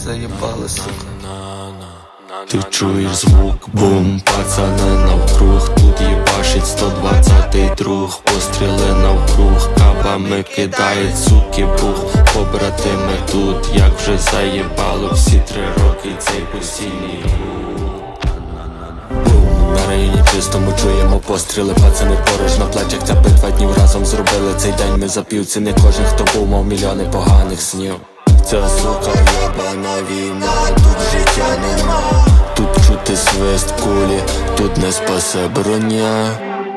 заїбали, сука. Ти чуєш звук, бум, пацани навкруг. Тут їбашить 120-й друг. Постріли навкруг, кабами кидають, суки, бух. Побратими тут, як вже заїбало. Всі 3 роки цей постійний на районі чистому чуємо постріли, пацани поруч на плечах. Ця битва днів разом зробили цей день. Ми запівці, не кожен хто був, мав мільйони поганих снів. Ця сука єбана війна, тут життя нема. Тут чути свист кулі, тут не спасе броня.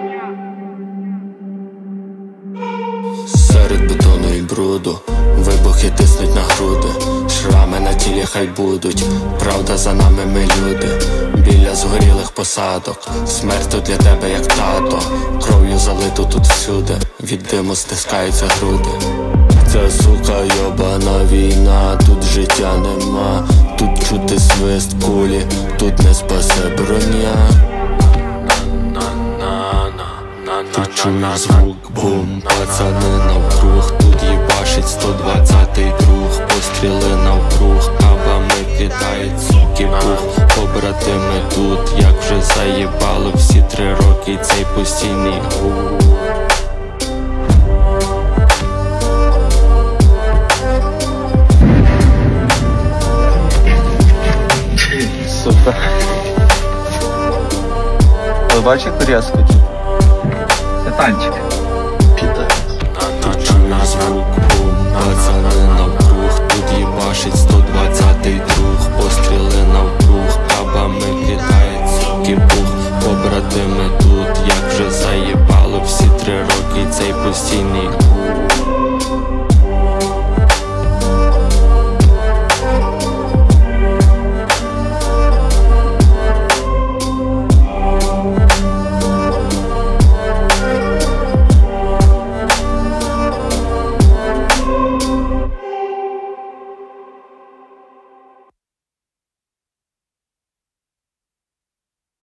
Серед бетону і бруду вибухи тиснуть на груди. Шрами на тілі хай будуть, правда за нами ми люди. Біля згорілих посадок, смерть тут для тебе як тато. Кров'ю залито тут всюди, від диму стискаються груди. Ця сука йобана війна, тут життя нема. Тут чути свист кулі, тут не спасе броня. Ти чуєш звук, бум, пацани навкруг. Тут їбашить 120-й друг. Постріли навкруг, кабами кидають, суки, бух. Побратими тут, як вже заїбало. Всі 3 роки цей постійний гух. Сука. Ви бачите резко? Це танчик. Ти чуєш звук, бум, пацани навкруг. Тут їбашить 120-й друг. Постріли навкруг, кабами кидають, суки, бух. Побратими тут, як вже заїбало. Всі 3 роки цей постійний гух.